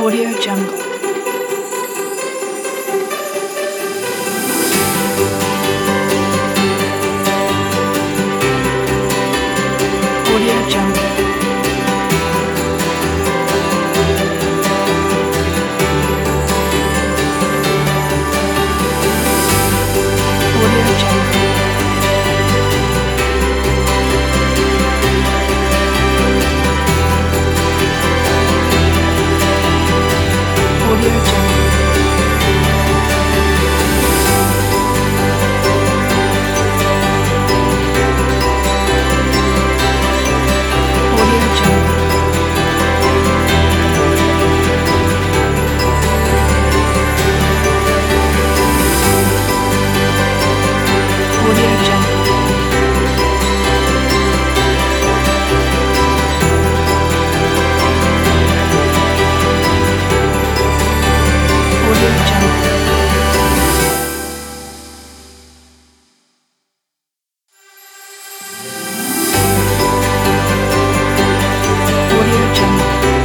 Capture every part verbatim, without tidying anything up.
Audio Jungle. Audio Jungle. Audio Jungle. Audio Jungle. Audio Jungle. Audio Jungle. Audio Jungle. Audio Jungle.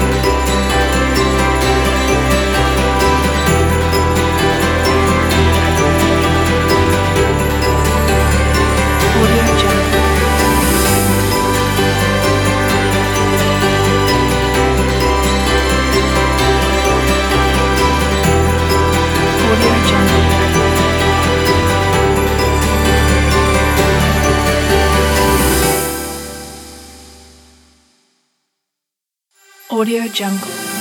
Audio Jungle. Audio Jungle. Audio Jungle.